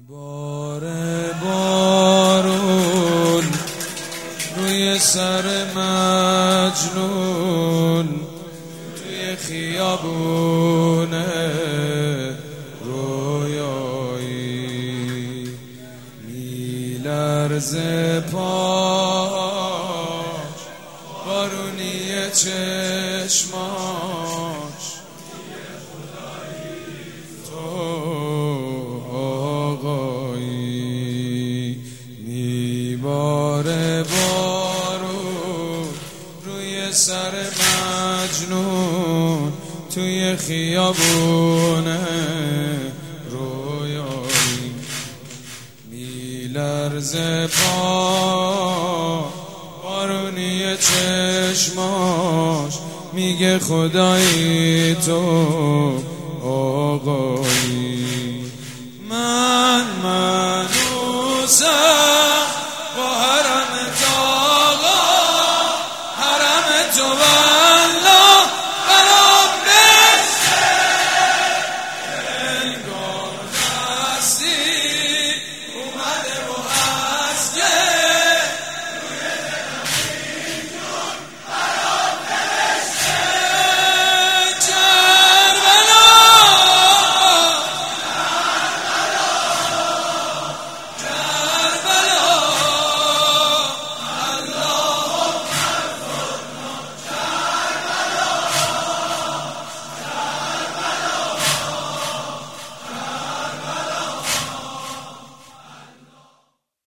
باره بارون روی سر مجنون توی خیابون رویایی میلرزه پاش بارونی چشماش تو آقایی میباره بارون روی سر مجنون توی خیابون رویایی میلرزه پا بارونی چشماش میگه خدایی تو آقا